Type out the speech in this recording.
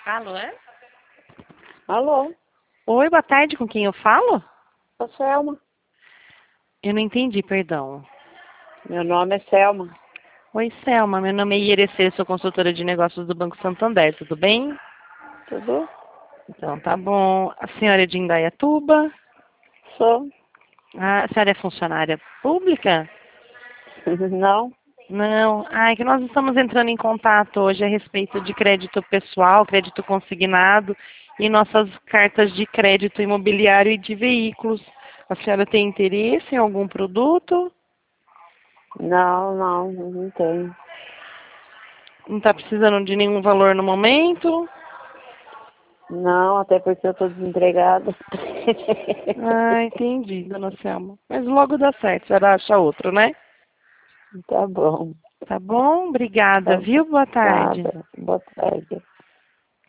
Alô, é? Alô, Oi, boa tarde, com quem eu falo? sou Selma. Eu não entendi, perdão. Meu nome é Selma. Oi, Selma, meu nome é Ierecê, sou consultora de negócios do Banco Santander, tudo bem? Tudo? Então, tá bom. A senhora é de Indaiatuba? Sou. A senhora é funcionária pública? Não? Não. Ah, é que nós estamos entrando em contato hoje a respeito de crédito pessoal, crédito consignado e nossas cartas de crédito imobiliário e de veículos. A senhora tem interesse em algum produto? Não tenho. Não está precisando de nenhum valor no momento? Não, até porque eu tô desempregada. Ah, entendi, dona Selma. Mas logo dá certo, a senhora acha outro, né? Tá bom. Tá bom? Obrigada, Tá, viu? Boa tarde. nada. Boa tarde.